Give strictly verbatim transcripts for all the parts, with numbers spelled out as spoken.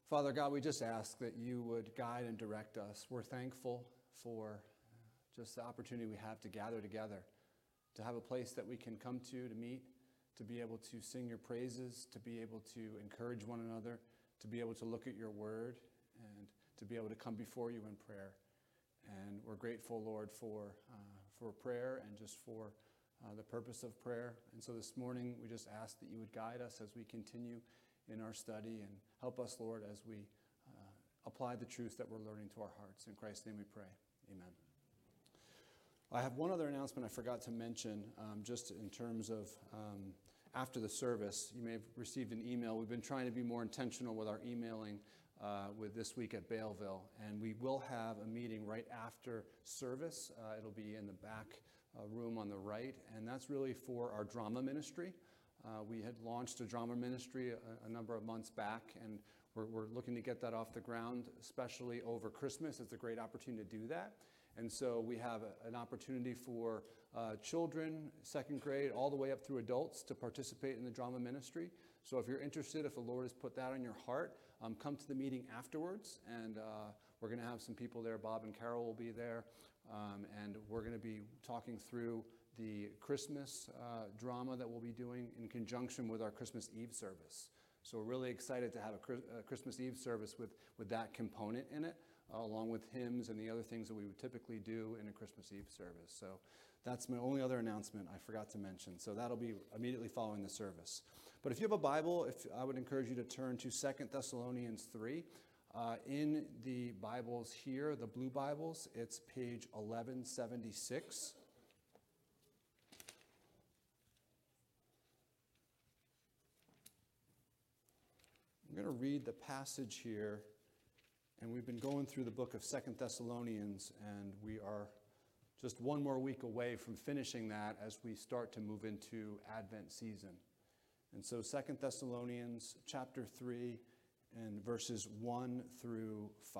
Father God, we just ask that you would guide and direct us. We're thankful for just the opportunity we have to gather together, to have a place that we can come to, to meet, to be able to sing your praises, to be able to encourage one another, to be able to look at your word, and to be able to come before you in prayer. And we're grateful, Lord, for uh, for prayer and just for uh, the purpose of prayer. And so this morning, we just ask that you would guide us as we continue in our study and help us, Lord, as we uh, apply the truths that we're learning to our hearts. In Christ's name we pray. Amen. I have one other announcement I forgot to mention, um, just in terms of um, after the service. You may have received an email. We've been trying to be more intentional with our emailing uh, with This Week at Baleville, and we will have a meeting right after service. Uh, it'll be in the back uh, room on the right, and that's really for our drama ministry. Uh, we had launched a drama ministry a, a number of months back, and we're, we're looking to get that off the ground, especially over Christmas. It's a great opportunity to do that. And so we have a, an opportunity for uh, children, second grade, all the way up through adults to participate in the drama ministry. So if you're interested, if the Lord has put that on your heart, um, come to the meeting afterwards, and uh, we're going to have some people there. Bob and Carol will be there, um, and we're going to be talking through the Christmas uh, drama that we'll be doing in conjunction with our Christmas Eve service. So we're really excited to have a, a Christmas Eve service with, with that component in it, uh, along with hymns and the other things that we would typically do in a Christmas Eve service. So that's my only other announcement I forgot to mention. So that'll be immediately following the service. But if you have a Bible, if I would encourage you to turn to Second Thessalonians three. Uh, in the Bibles here, the blue Bibles, it's page eleven seventy-six. I'm going to read the passage here, and we've been going through the book of Second Thessalonians, and we are just one more week away from finishing that as we start to move into Advent season. And so Second Thessalonians chapter three and verses one through five.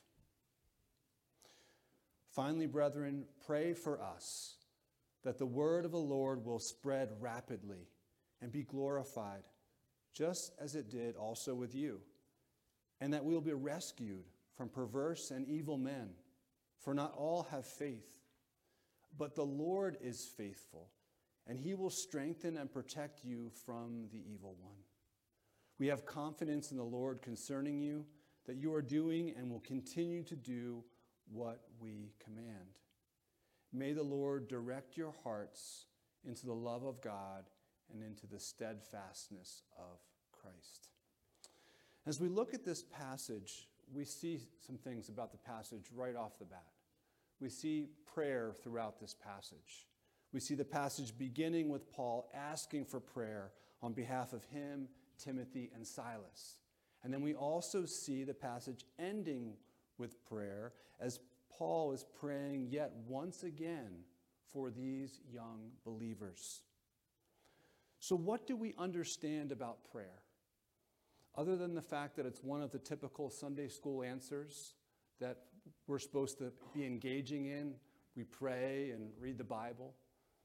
Finally, brethren, pray for us that the word of the Lord will spread rapidly and be glorified, just as it did also with you, and that we will be rescued from perverse and evil men, for not all have faith. But the Lord is faithful, and he will strengthen and protect you from the evil one. We have confidence in the Lord concerning you, that you are doing and will continue to do what we command. May the Lord direct your hearts into the love of God and into the steadfastness of Christ. As we look at this passage, we see some things about the passage right off the bat. We see prayer throughout this passage. We see the passage beginning with Paul asking for prayer on behalf of him, Timothy, and Silas. And then we also see the passage ending with prayer as Paul is praying yet once again for these young believers. So what do we understand about prayer? Other than the fact that it's one of the typical Sunday school answers that we're supposed to be engaging in. We pray and read the Bible.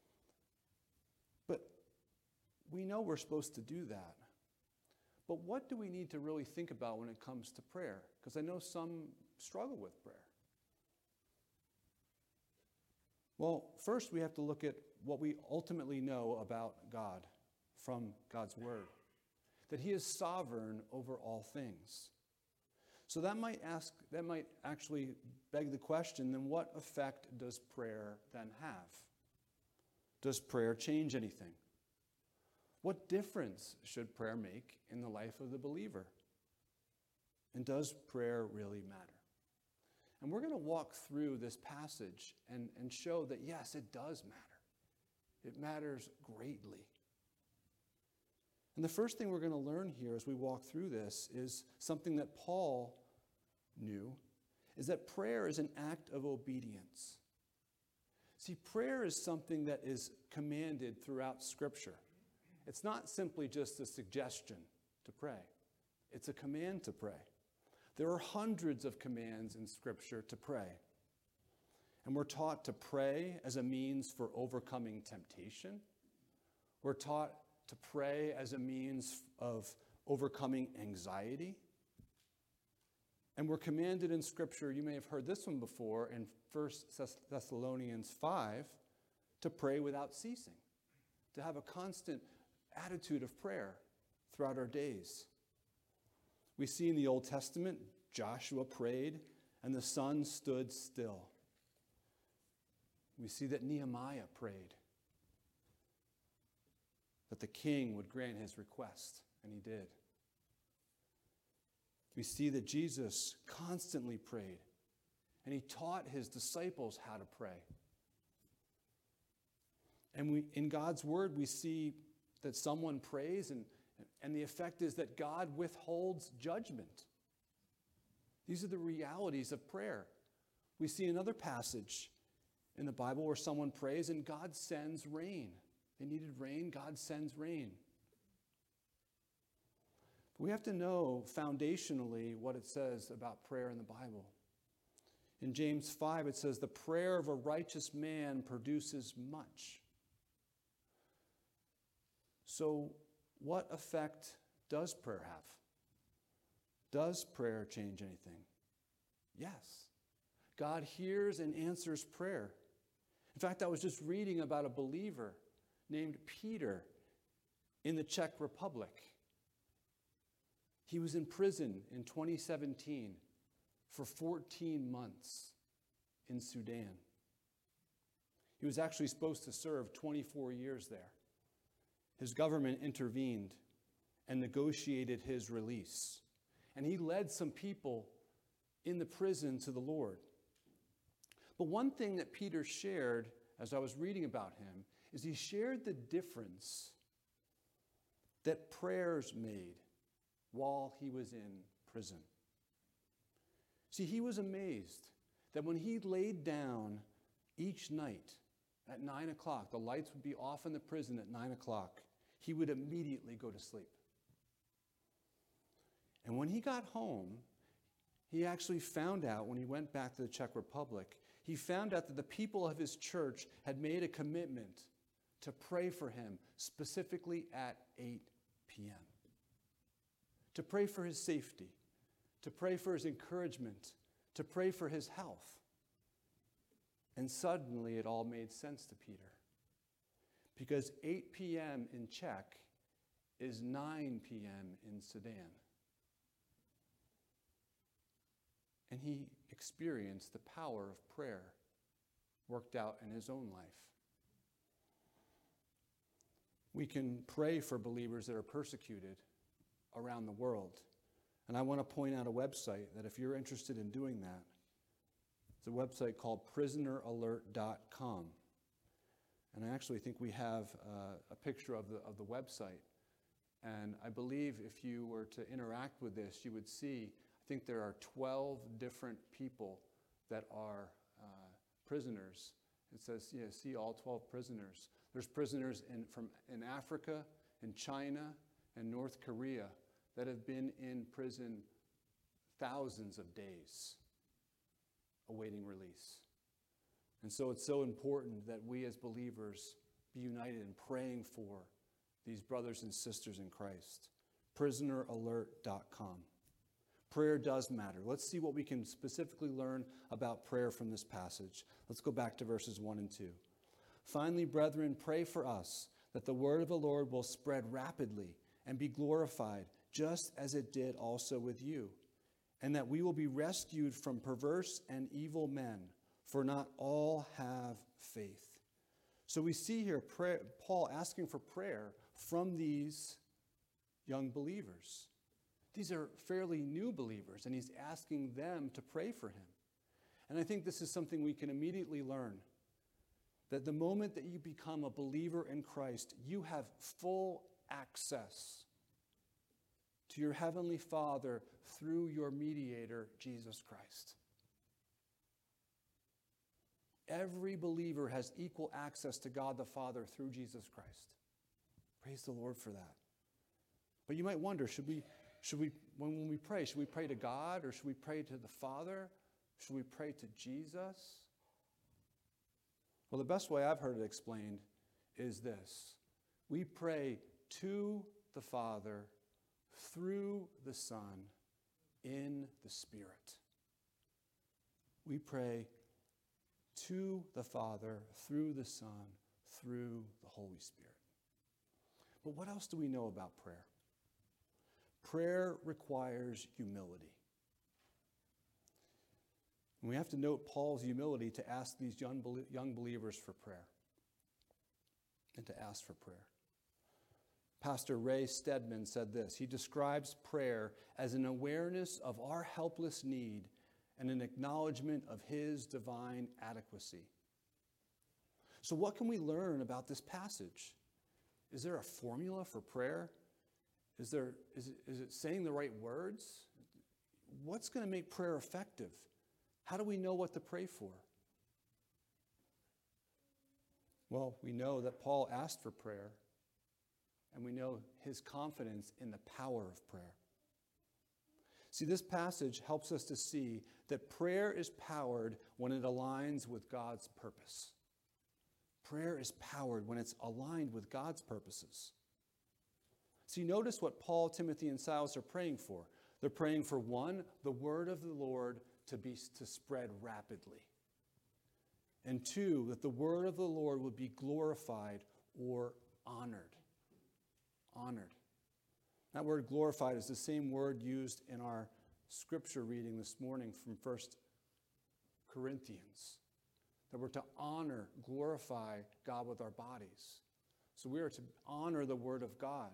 But we know we're supposed to do that. But what do we need to really think about when it comes to prayer? Because I know some struggle with prayer. Well, first we have to look at what we ultimately know about God from God's Word. That he is sovereign over all things. So that might ask, that might actually beg the question, then what effect does prayer then have? Does prayer change anything? What difference should prayer make in the life of the believer? And does prayer really matter? And we're going to walk through this passage and, and show that yes, it does matter. It matters greatly. And the first thing we're going to learn here as we walk through this is something that Paul knew, is that prayer is an act of obedience. See, prayer is something that is commanded throughout Scripture. It's not simply just a suggestion to pray. It's a command to pray. There are hundreds of commands in Scripture to pray. And we're taught to pray as a means for overcoming temptation. We're taught to pray as a means of overcoming anxiety. And we're commanded in Scripture, you may have heard this one before, in First Thessalonians five, to pray without ceasing, to have a constant attitude of prayer throughout our days. We see in the Old Testament, Joshua prayed and the sun stood still. We see that Nehemiah prayed that the king would grant his request, and he did. We see that Jesus constantly prayed, and he taught his disciples how to pray. And we, in God's word, we see that someone prays, and, and the effect is that God withholds judgment. These are the realities of prayer. We see another passage in the Bible where someone prays and God sends rain. They needed rain, God sends rain. But we have to know foundationally what it says about prayer in the Bible. In James five, it says, the prayer of a righteous man produces much. So what effect does prayer have? Does prayer change anything? Yes. God hears and answers prayer. In fact, I was just reading about a believer named Peter in the Czech Republic. He was in prison in twenty seventeen for fourteen months in Sudan. He was actually supposed to serve twenty-four years there. His government intervened and negotiated his release. And he led some people in the prison to the Lord. But one thing that Peter shared as I was reading about him is he shared the difference that prayers made while he was in prison. See, he was amazed that when he laid down each night at nine o'clock, the lights would be off in the prison at nine o'clock, he would immediately go to sleep. And when he got home, he actually found out, when he went back to the Czech Republic, he found out that the people of his church had made a commitment to pray for him, specifically at eight p.m. To pray for his safety, to pray for his encouragement, to pray for his health. And suddenly it all made sense to Peter. Because eight p.m. in Czech is nine p.m. in Sudan. And he experienced the power of prayer worked out in his own life. We can pray for believers that are persecuted around the world. And I want to point out a website that if you're interested in doing that, it's a website called prisoner alert dot com. And I actually think we have uh, a picture of the, of the website. And I believe if you were to interact with this, you would see, I think there are twelve different people that are uh, prisoners. It says, yeah, see all twelve prisoners. There's prisoners in, from, in Africa, in China, and North Korea that have been in prison thousands of days awaiting release. And so it's so important that we as believers be united in praying for these brothers and sisters in Christ. prisoner alert dot com. Prayer does matter. Let's see what we can specifically learn about prayer from this passage. Let's go back to verses one and two. Finally, brethren, pray for us that the word of the Lord will spread rapidly and be glorified, just as it did also with you, and that we will be rescued from perverse and evil men, for not all have faith. So we see here prayer, Paul asking for prayer from these young believers. These are fairly new believers, and he's asking them to pray for him. And I think this is something we can immediately learn, that the moment that you become a believer in Christ, you have full access to your heavenly Father through your mediator, Jesus Christ. Every believer has equal access to God the Father through Jesus Christ. Praise the Lord for that. But you might wonder, should we, should we, when, when we pray, should we pray to God or should we pray to the Father? Should we pray to Jesus? Well, the best way I've heard it explained is this. We pray to the Father through the Son in the Spirit. We pray to the Father, through the Son, through the Holy Spirit. But what else do we know about prayer? Prayer requires humility. And we have to note Paul's humility to ask these young, young believers for prayer and to ask for prayer. Pastor Ray Stedman said this. He describes prayer as an awareness of our helpless need and an acknowledgement of his divine adequacy. So what can we learn about this passage? Is there a formula for prayer? Is there, is it, is it saying the right words? What's going to make prayer effective? How do we know what to pray for? Well, we know that Paul asked for prayer, and we know his confidence in the power of prayer. See, this passage helps us to see that prayer is powered when it aligns with God's purpose. Prayer is powered when it's aligned with God's purposes. See, notice what Paul, Timothy, and Silas are praying for. They're praying for, one, the word of the Lord to be to spread rapidly. And two, that the word of the Lord would be glorified or honored. Honored. That word glorified is the same word used in our scripture reading this morning from First Corinthians. That we're to honor, glorify God with our bodies. So we are to honor the word of God,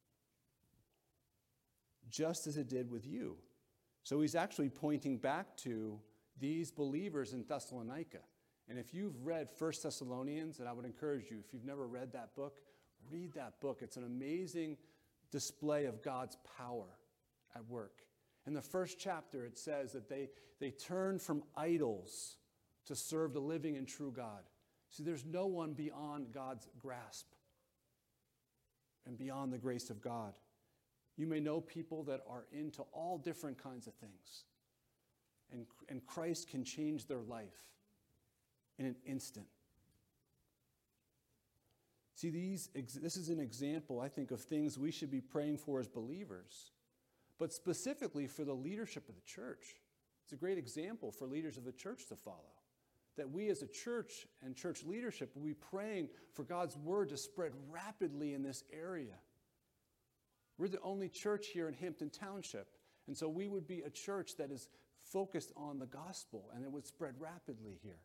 just as it did with you. So he's actually pointing back to these believers in Thessalonica. And if you've read First Thessalonians, and I would encourage you, if you've never read that book, read that book. It's an amazing display of God's power at work. In the first chapter, it says that they, they turned from idols to serve the living and true God. See, there's no one beyond God's grasp and beyond the grace of God. You may know people that are into all different kinds of things. And, and Christ can change their life in an instant. See, these, this is an example, I think, of things we should be praying for as believers, but specifically for the leadership of the church. It's a great example for leaders of the church to follow, that we as a church and church leadership will be praying for God's word to spread rapidly in this area. We're the only church here in Hampton Township, and so we would be a church that is focused on the gospel, and it would spread rapidly here.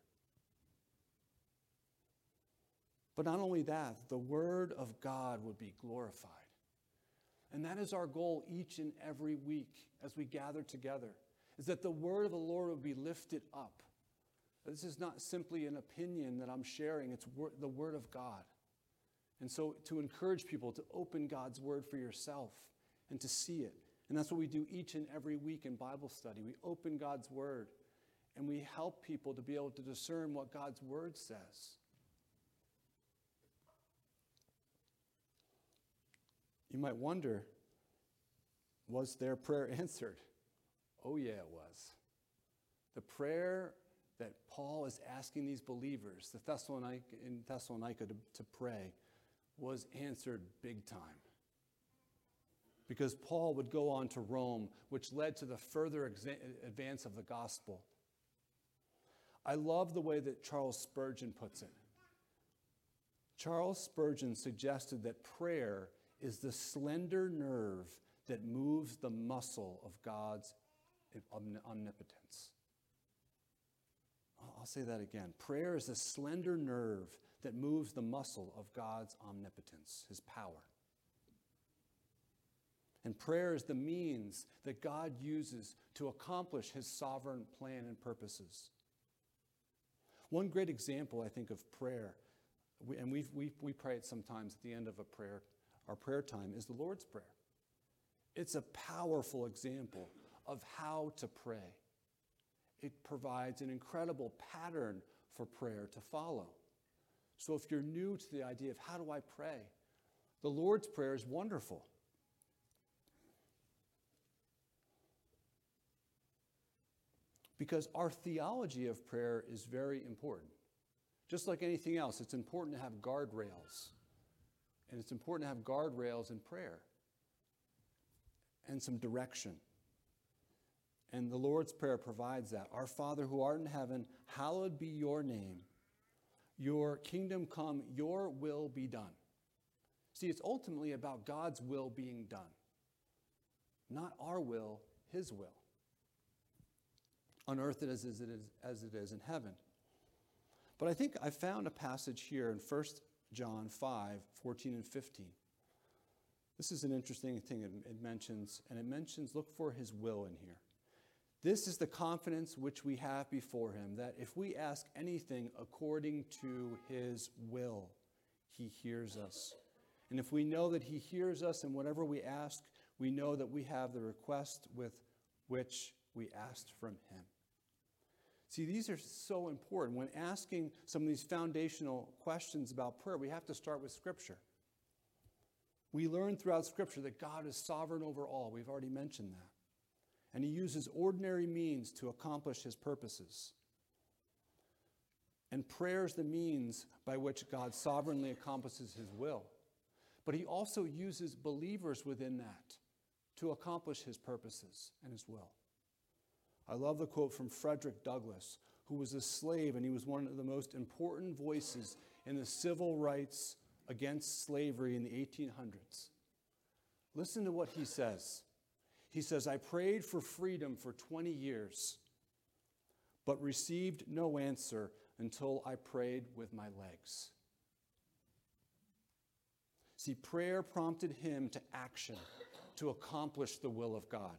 But not only that, the word of God would be glorified. And that is our goal each and every week as we gather together, is that the word of the Lord would be lifted up. This is not simply an opinion that I'm sharing, it's the word of God. And so to encourage people to open God's word for yourself and to see it. And that's what we do each and every week in Bible study. We open God's word and we help people to be able to discern what God's word says. You might wonder, was their prayer answered? Oh yeah, it was. The prayer that Paul is asking these believers, the Thessalonica, in Thessalonica to, to pray, was answered big time. Because Paul would go on to Rome, which led to the further exa- advance of the gospel. I love the way that Charles Spurgeon puts it. Charles Spurgeon suggested that prayer is the slender nerve that moves the muscle of God's omnipotence. I'll say that again. Prayer is the slender nerve that moves the muscle of God's omnipotence, his power. And prayer is the means that God uses to accomplish his sovereign plan and purposes. One great example, I think, of prayer, and we we we pray it sometimes at the end of a prayer, our prayer time, is the Lord's Prayer. It's a powerful example of how to pray. It provides an incredible pattern for prayer to follow. So if you're new to the idea of how do I pray, the Lord's Prayer is wonderful. Because our theology of prayer is very important. Just like anything else, it's important to have guardrails. And it's important to have guardrails in prayer and some direction. And the Lord's Prayer provides that. Our Father who art in heaven, hallowed be your name. Your kingdom come, your will be done. See, it's ultimately about God's will being done. Not our will, his will. On earth it is as it is, as it is in heaven. But I think I found a passage here in First John five, fourteen and fifteen. This is an interesting thing it, it mentions, and it mentions, look for his will in here. This is the confidence which we have before him, that if we ask anything according to his will, he hears us. And if we know that he hears us in whatever we ask, we know that we have the request with which we asked from him. See, these are so important. When asking some of these foundational questions about prayer, we have to start with Scripture. We learn throughout Scripture that God is sovereign over all. We've already mentioned that. And he uses ordinary means to accomplish his purposes. And prayer is the means by which God sovereignly accomplishes his will. But he also uses believers within that to accomplish his purposes and his will. I love the quote from Frederick Douglass, who was a slave, and he was one of the most important voices in the civil rights against slavery in the eighteen hundreds. Listen to what he says. He says, I prayed for freedom for twenty years, but received no answer until I prayed with my legs. See, prayer prompted him to action, to accomplish the will of God.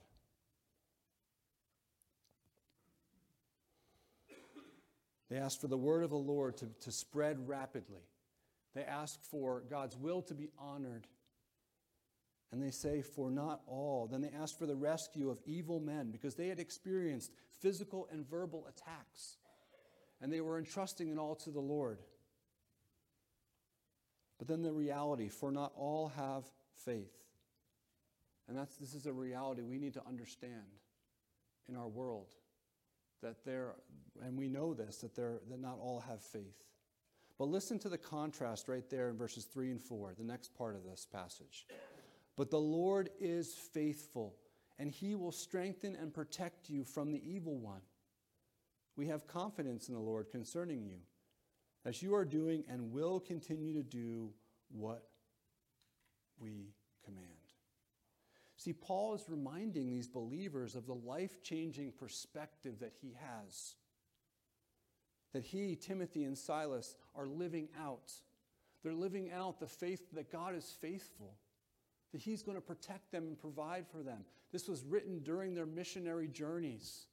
They asked for the word of the Lord to, to spread rapidly. They ask for God's will to be honored. And they say, for not all. Then they ask for the rescue of evil men because they had experienced physical and verbal attacks. And they were entrusting it all to the Lord. But then the reality, for not all have faith. And that's this is a reality we need to understand in our world. That there, and we know this, that, there, that not all have faith. But listen to the contrast right there in verses three and four, the next part of this passage. But the Lord is faithful, and he will strengthen and protect you from the evil one. We have confidence in the Lord concerning you, as you are doing and will continue to do what we command. See, Paul is reminding these believers of the life-changing perspective that he has. That he, Timothy, and Silas are living out. They're living out the faith that God is faithful. That he's going to protect them and provide for them. This was written during their missionary journeys.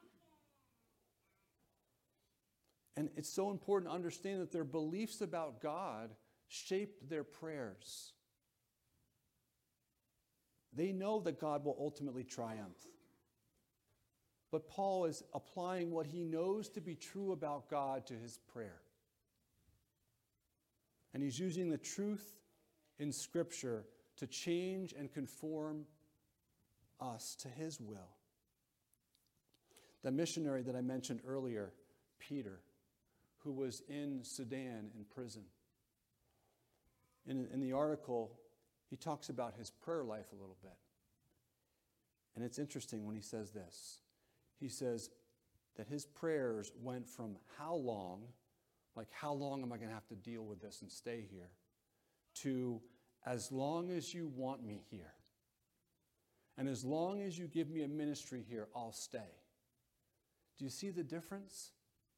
And it's so important to understand that their beliefs about God shaped their prayers. They know that God will ultimately triumph. But Paul is applying what he knows to be true about God to his prayer. And he's using the truth in Scripture to change and conform us to his will. The missionary that I mentioned earlier, Peter, who was in Sudan in prison. In, in the article, he talks about his prayer life a little bit. And it's interesting when he says this. He says that his prayers went from how long, like how long am I going to have to deal with this and stay here, to as long as you want me here. And as long as you give me a ministry here, I'll stay. Do you see the difference?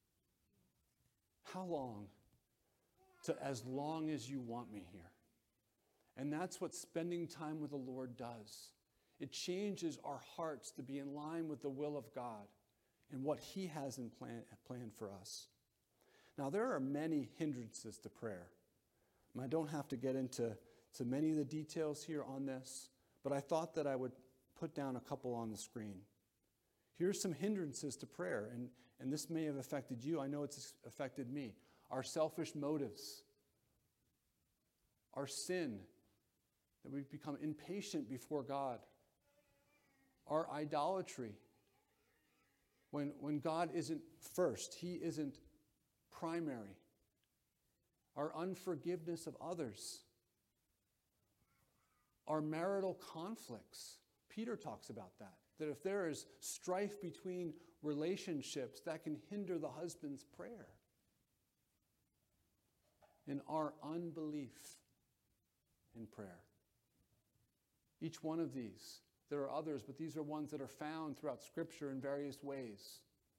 How long to as long as you want me here? And that's what spending time with the Lord does. It changes our hearts to be in line with the will of God and what he has in plan, planned for us. Now, there are many hindrances to prayer. I don't have to get into to many of the details here on this, but I thought that I would put down a couple on the screen. Here's some hindrances to prayer, and, and this may have affected you. I know it's affected me. Our selfish motives, our sin, that we've become impatient before God, our idolatry, when, when God isn't first, he isn't primary, our unforgiveness of others, our marital conflicts. Peter talks about that. that if there is strife between relationships, that can hinder the husband's prayer. In our unbelief in prayer. Each one of these, there are others, but these are ones that are found throughout Scripture in various ways.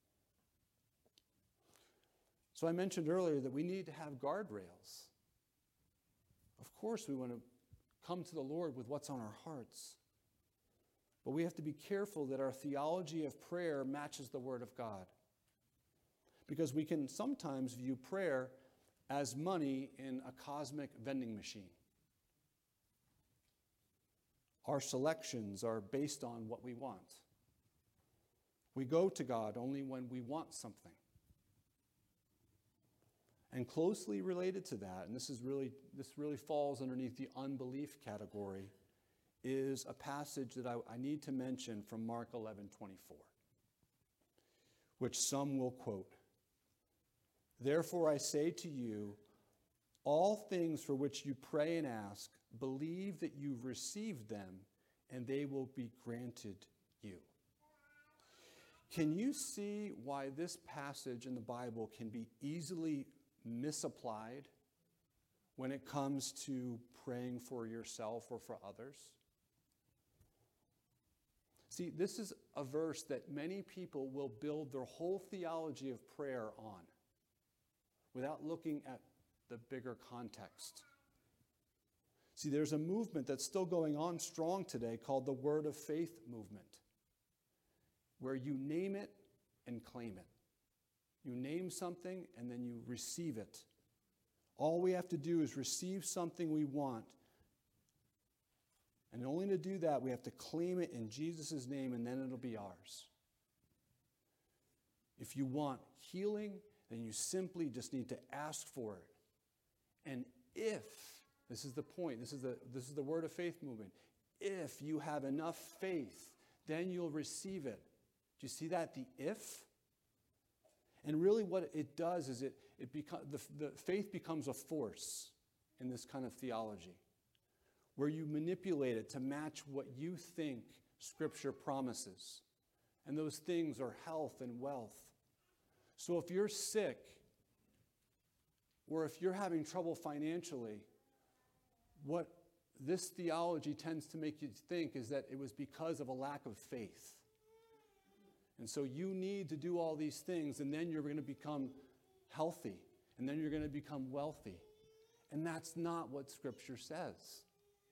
So I mentioned earlier that we need to have guardrails. Of course, we want to come to the Lord with what's on our hearts. But we have to be careful that our theology of prayer matches the Word of God. Because we can sometimes view prayer as money in a cosmic vending machine. Our selections are based on what we want. We go to God only when we want something. And closely related to that, and this is really this really falls underneath the unbelief category, is a passage that I, I need to mention from Mark eleven twenty-four, which some will quote. Therefore I say to you, all things for which you pray and ask, believe that you've received them, and they will be granted you. Can you see why this passage in the Bible can be easily misapplied when it comes to praying for yourself or for others? See, this is a verse that many people will build their whole theology of prayer on without looking at the bigger context. See, there's a movement that's still going on strong today called the Word of Faith movement, where you name it and claim it. You name something and then you receive it. All we have to do is receive something we want. And only to do that, we have to claim it in Jesus' name, and then it'll be ours. If you want healing, then you simply just need to ask for it. And if, this is the point, this is the, this is the Word of Faith movement, if you have enough faith, then you'll receive it. Do you see that, the if? And really what it does is it, it becomes the, the faith becomes a force in this kind of theology, where you manipulate it to match what you think Scripture promises. And those things are health and wealth. So if you're sick, or if you're having trouble financially, what this theology tends to make you think is that it was because of a lack of faith. And so you need to do all these things, and then you're going to become healthy, and then you're going to become wealthy. And that's not what Scripture says.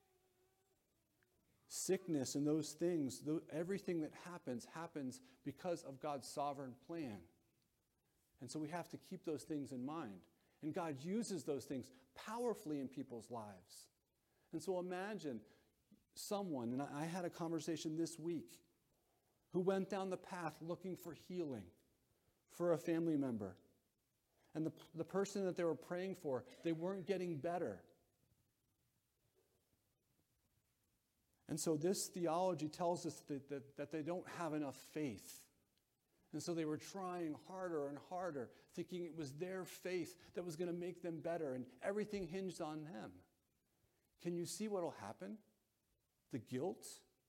Sickness and those things, everything that happens, happens because of God's sovereign plan. And so we have to keep those things in mind. And God uses those things powerfully in people's lives. And so imagine someone, and I had a conversation this week, who went down the path looking for healing for a family member. And the, the person that they were praying for, they weren't getting better. And so this theology tells us that, that, that they don't have enough faith. And so they were trying harder and harder, thinking it was their faith that was going to make them better, and everything hinged on them. Can you see what will happen? The guilt.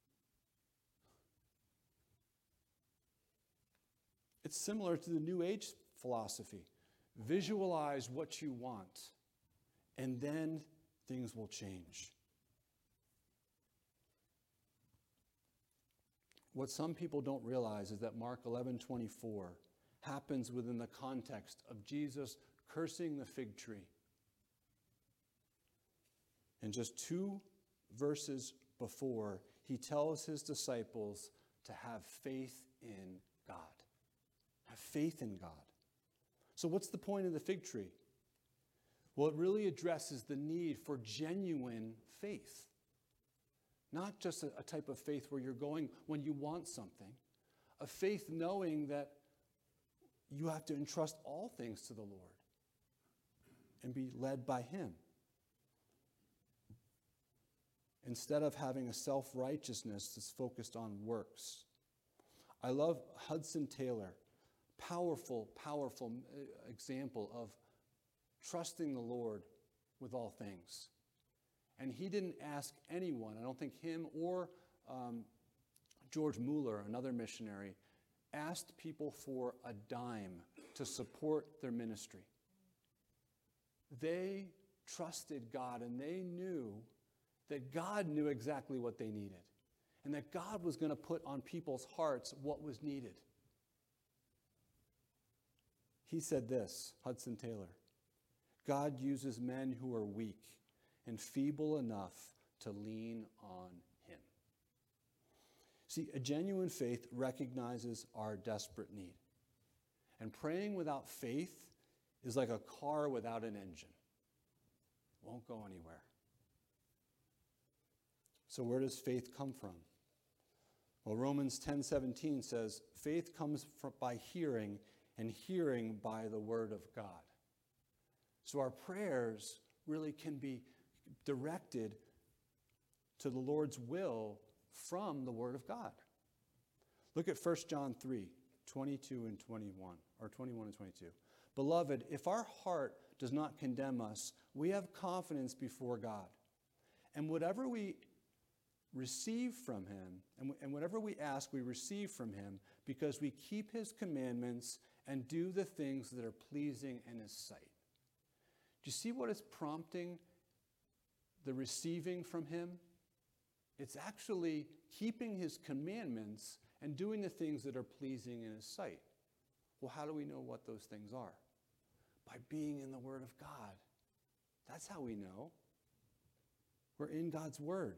It's similar to the New Age philosophy. Visualize what you want, and then things will change. What some people don't realize is that Mark eleven twenty-four happens within the context of Jesus cursing the fig tree. And just two verses before, he tells his disciples to have faith in God. Have faith in God. So what's the point of the fig tree? Well, it really addresses the need for genuine faith. Not just a, a type of faith where you're going when you want something. A faith knowing that you have to entrust all things to the Lord and be led by Him. Instead of having a self-righteousness that's focused on works. I love Hudson Taylor. Powerful, powerful example of trusting the Lord with all things. And he didn't ask anyone, I don't think him or um, George Mueller, another missionary, asked people for a dime to support their ministry. They trusted God, and they knew that God knew exactly what they needed, and that God was going to put on people's hearts what was needed. He said this, Hudson Taylor, God uses men who are weak and feeble enough to lean on him. See, a genuine faith recognizes our desperate need. And praying without faith is like a car without an engine. It won't go anywhere. So where does faith come from? Well, Romans ten seventeen says, faith comes from, by hearing, and hearing by the word of God. So our prayers really can be directed to the Lord's will from the word of God. Look at First John three, twenty-two and twenty-one, or twenty-one and twenty-two. Beloved, if our heart does not condemn us, we have confidence before God. And whatever we receive from him, and, and whatever we ask, we receive from him, because we keep his commandments and do the things that are pleasing in his sight. Do you see what is prompting the receiving from him? It's actually keeping his commandments and doing the things that are pleasing in his sight. Well, how do we know what those things are? By being in the Word of God. That's how we know. We're in God's Word.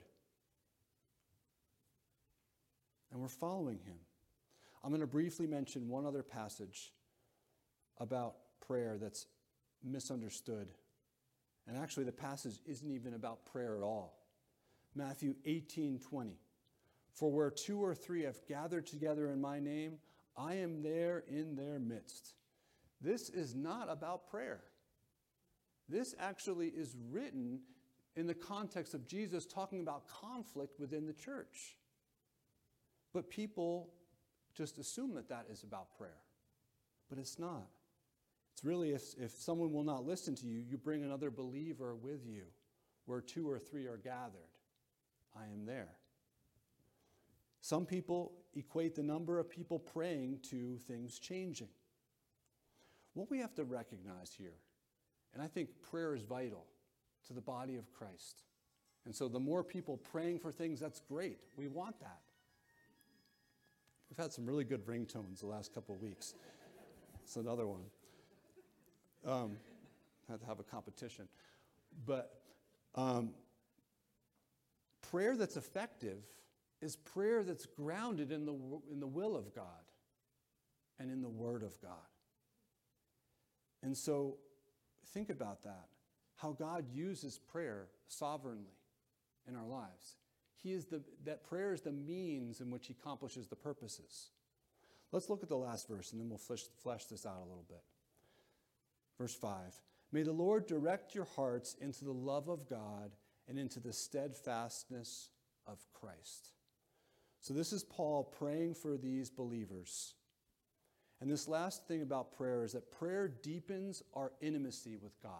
And we're following him. I'm going to briefly mention one other passage about prayer that's misunderstood. And actually, the passage isn't even about prayer at all. Matthew eighteen twenty. For where two or three have gathered together in my name, I am there in their midst. This is not about prayer. This actually is written in the context of Jesus talking about conflict within the church. But people just assume that that is about prayer. But it's not. It's really if, if someone will not listen to you, you bring another believer with you. Where two or three are gathered, I am there. Some people equate the number of people praying to things changing. What we have to recognize here, and I think prayer is vital to the body of Christ. And so the more people praying for things, that's great. We want that. We've had some really good ringtones the last couple of weeks. It's another one. Um, had to have a competition. But um, prayer that's effective is prayer that's grounded in the, in the will of God and in the Word of God. And so think about that, how God uses prayer sovereignly in our lives. He is the, that prayer is the means in which he accomplishes the purposes. Let's look at the last verse, and then we'll flesh, flesh this out a little bit. Verse five, may the Lord direct your hearts into the love of God and into the steadfastness of Christ. So this is Paul praying for these believers. And this last thing about prayer is that prayer deepens our intimacy with God.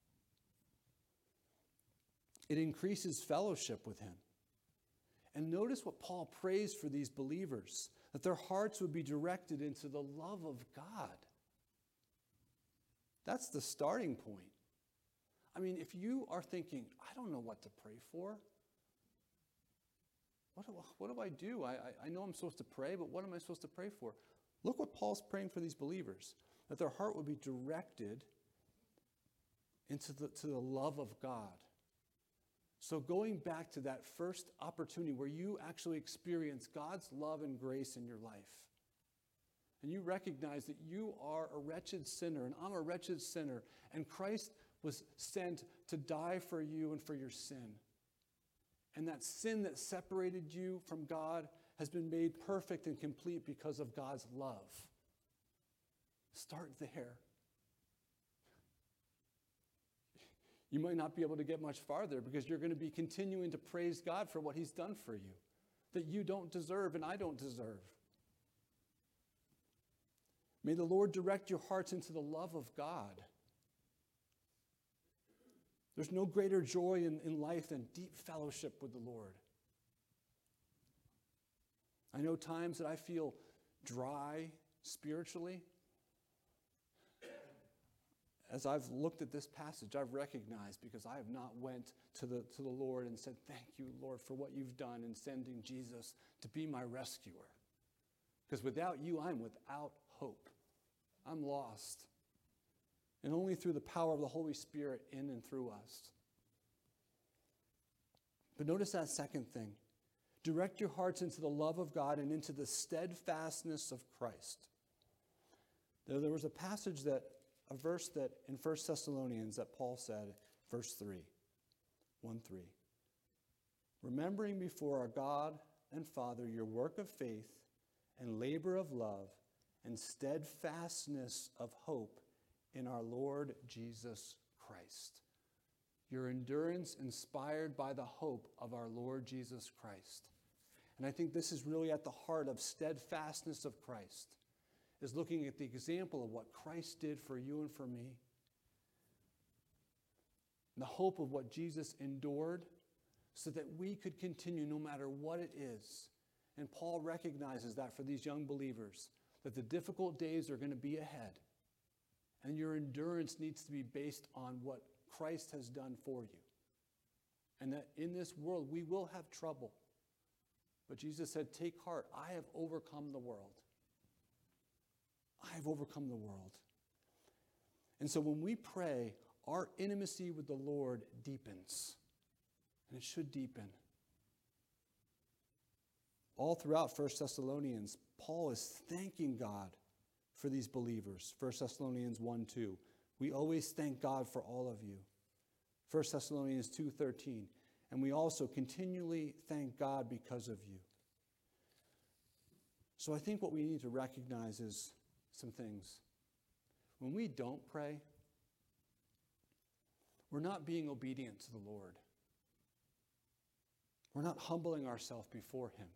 It increases fellowship with him. And notice what Paul prays for these believers, that their hearts would be directed into the love of God. That's the starting point. I mean, if you are thinking, I don't know what to pray for, what do, what do I do? I, I know I'm supposed to pray, but what am I supposed to pray for? Look what Paul's praying for these believers, that their heart would be directed into the, to the love of God. So going back to that first opportunity where you actually experience God's love and grace in your life, and you recognize that you are a wretched sinner, and I'm a wretched sinner, and Christ was sent to die for you and for your sin. And that sin that separated you from God has been made perfect and complete because of God's love. Start there. You might not be able to get much farther because you're going to be continuing to praise God for what he's done for you, that you don't deserve and I don't deserve. May the Lord direct your hearts into the love of God. There's no greater joy in, in life than deep fellowship with the Lord. I know times that I feel dry spiritually. As I've looked at this passage, I've recognized, because I have not went to the, to the Lord and said, thank you, Lord, for what you've done in sending Jesus to be my rescuer. Because without you, I'm without hope. I'm lost. And only through the power of the Holy Spirit in and through us. But notice that second thing. Direct your hearts into the love of God and into the steadfastness of Christ. There, there was a passage that, a verse that in First Thessalonians that Paul said, verse three, one three. Remembering before our God and Father your work of faith and labor of love and steadfastness of hope in our Lord Jesus Christ. Your endurance inspired by the hope of our Lord Jesus Christ. And I think this is really at the heart of steadfastness of Christ, is looking at the example of what Christ did for you and for me. And the hope of what Jesus endured so that we could continue no matter what it is. And Paul recognizes that for these young believers, that the difficult days are going to be ahead. And your endurance needs to be based on what Christ has done for you. And that in this world we will have trouble. But Jesus said, take heart, I have overcome the world. I have overcome the world. And so when we pray, our intimacy with the Lord deepens. And it should deepen. All throughout First Thessalonians, Paul is thanking God for these believers. First Thessalonians one two. We always thank God for all of you. First Thessalonians two thirteen. And we also continually thank God because of you. So I think what we need to recognize is some things. When we don't pray, we're not being obedient to the Lord. We're not humbling ourselves before him.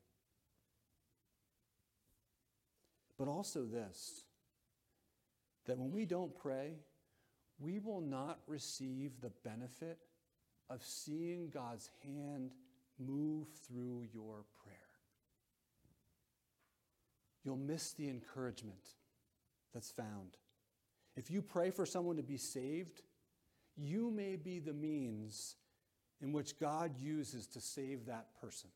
But also this, that when we don't pray, we will not receive the benefit of seeing God's hand move through your prayer. You'll miss the encouragement that's found. If you pray for someone to be saved, you may be the means in which God uses to save that person.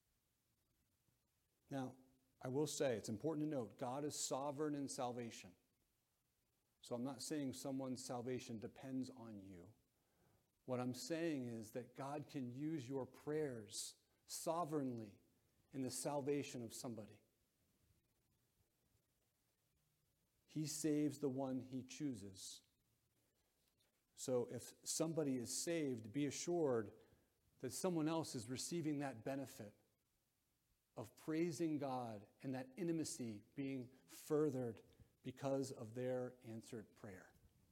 Now, I will say, it's important to note, God is sovereign in salvation. So I'm not saying someone's salvation depends on you. What I'm saying is that God can use your prayers sovereignly in the salvation of somebody. He saves the one he chooses. So if somebody is saved, be assured that someone else is receiving that benefit of praising God and that intimacy being furthered because of their answered prayer.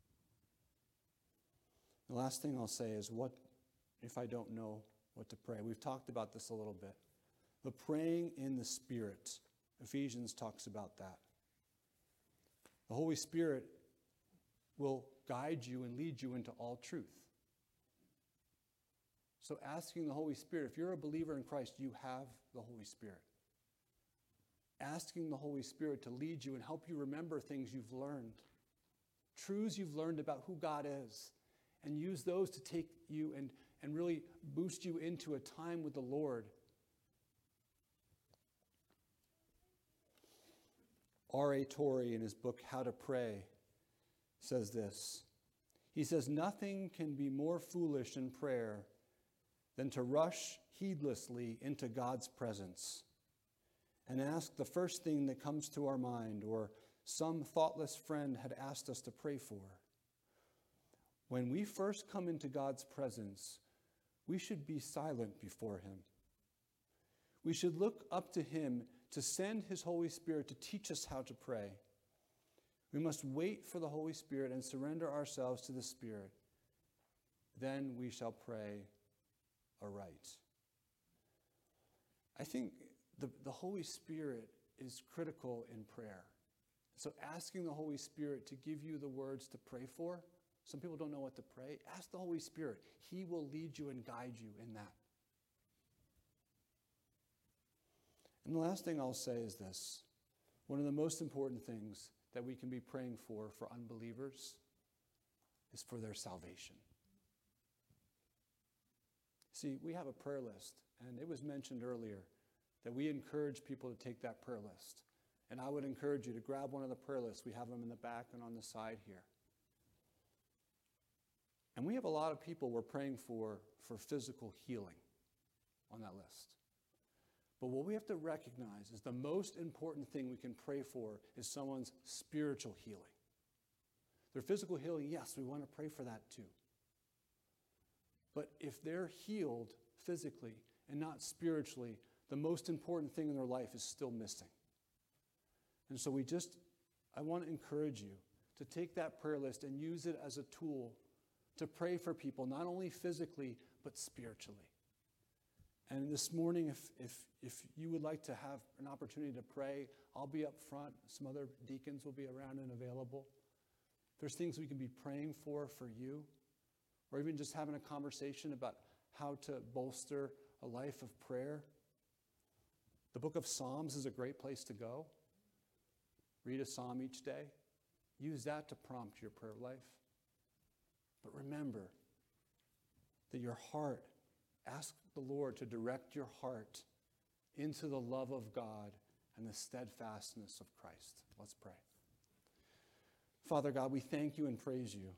The last thing I'll say is, what if I don't know what to pray? We've talked about this a little bit. The praying in the Spirit. Ephesians talks about that. The Holy Spirit will guide you and lead you into all truth. So asking the Holy Spirit, if you're a believer in Christ, you have the Holy Spirit. Asking the Holy Spirit to lead you and help you remember things you've learned, truths you've learned about who God is, and use those to take you and, and really boost you into a time with the Lord. R A Torrey, in his book, How to Pray, says this. He says, nothing can be more foolish in prayer than to rush heedlessly into God's presence and ask the first thing that comes to our mind or some thoughtless friend had asked us to pray for. When we first come into God's presence, we should be silent before him. We should look up to him to send his Holy Spirit to teach us how to pray. We must wait for the Holy Spirit and surrender ourselves to the Spirit. Then we shall pray aright. I think the, the Holy Spirit is critical in prayer. So asking the Holy Spirit to give you the words to pray for. Some people don't know what to pray. Ask the Holy Spirit. He will lead you and guide you in that. And the last thing I'll say is this. One of the most important things that we can be praying for for unbelievers is for their salvation. See, we have a prayer list, and it was mentioned earlier that we encourage people to take that prayer list. And I would encourage you to grab one of the prayer lists. We have them in the back and on the side here. And we have a lot of people we're praying for for physical healing on that list. But what we have to recognize is the most important thing we can pray for is someone's spiritual healing. Their physical healing, yes, we want to pray for that too. But if they're healed physically and not spiritually, the most important thing in their life is still missing. And so we just, I want to encourage you to take that prayer list and use it as a tool to pray for people, not only physically, but spiritually. And this morning, if, if, if you would like to have an opportunity to pray, I'll be up front. Some other deacons will be around and available. There's things we can be praying for for you, or even just having a conversation about how to bolster a life of prayer. The book of Psalms is a great place to go. Read a psalm each day. Use that to prompt your prayer life. But remember that your heart, ask the Lord to direct your heart into the love of God and the steadfastness of Christ. Let's pray. Father God, we thank you and praise you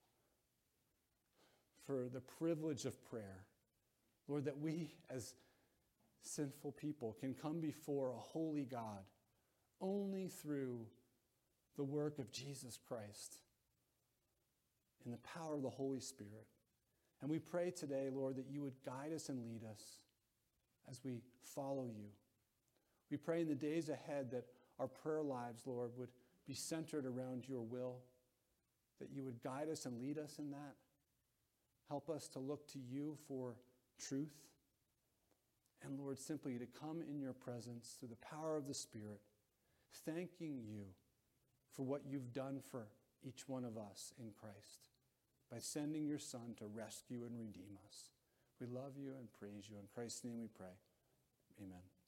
for the privilege of prayer. Lord, that we as sinful people can come before a holy God only through the work of Jesus Christ in the power of the Holy Spirit. And we pray today, Lord, that you would guide us and lead us as we follow you. We pray in the days ahead that our prayer lives, Lord, would be centered around your will, that you would guide us and lead us in that. Help us to look to you for truth. And Lord, simply to come in your presence through the power of the Spirit, thanking you for what you've done for each one of us in Christ by sending your Son to rescue and redeem us. We love you and praise you. In Christ's name we pray. Amen.